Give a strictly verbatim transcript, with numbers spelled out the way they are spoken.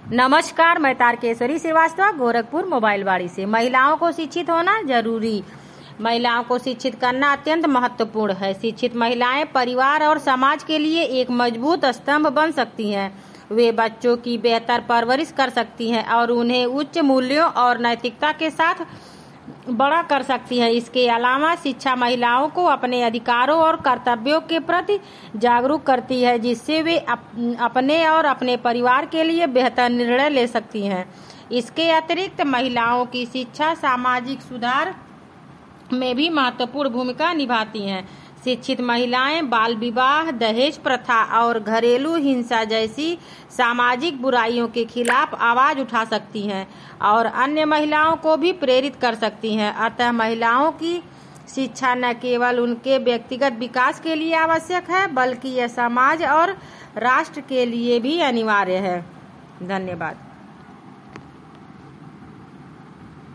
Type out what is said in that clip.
नमस्कार, मैं तारकेश्वरी श्रीवास्तव गोरखपुर मोबाइलवाड़ी से। महिलाओं को शिक्षित होना जरूरी। महिलाओं को शिक्षित करना अत्यंत महत्वपूर्ण है। शिक्षित महिलाएं परिवार और समाज के लिए एक मजबूत स्तंभ बन सकती हैं। वे बच्चों की बेहतर परवरिश कर सकती हैं और उन्हें उच्च मूल्यों और नैतिकता के साथ बड़ा कर सकती है। इसके अलावा शिक्षा महिलाओं को अपने अधिकारों और कर्तव्यों के प्रति जागरूक करती है, जिससे वे अप, अपने और अपने परिवार के लिए बेहतर निर्णय ले सकती हैं। इसके अतिरिक्त महिलाओं की शिक्षा सामाजिक सुधार में भी महत्वपूर्ण भूमिका निभाती हैं। शिक्षित महिलाएं बाल विवाह, दहेज प्रथा और घरेलू हिंसा जैसी सामाजिक बुराइयों के खिलाफ आवाज उठा सकती हैं और अन्य महिलाओं को भी प्रेरित कर सकती हैं। अतः महिलाओं की शिक्षा न केवल उनके व्यक्तिगत विकास के लिए आवश्यक है, बल्कि यह समाज और राष्ट्र के लिए भी अनिवार्य है। धन्यवाद।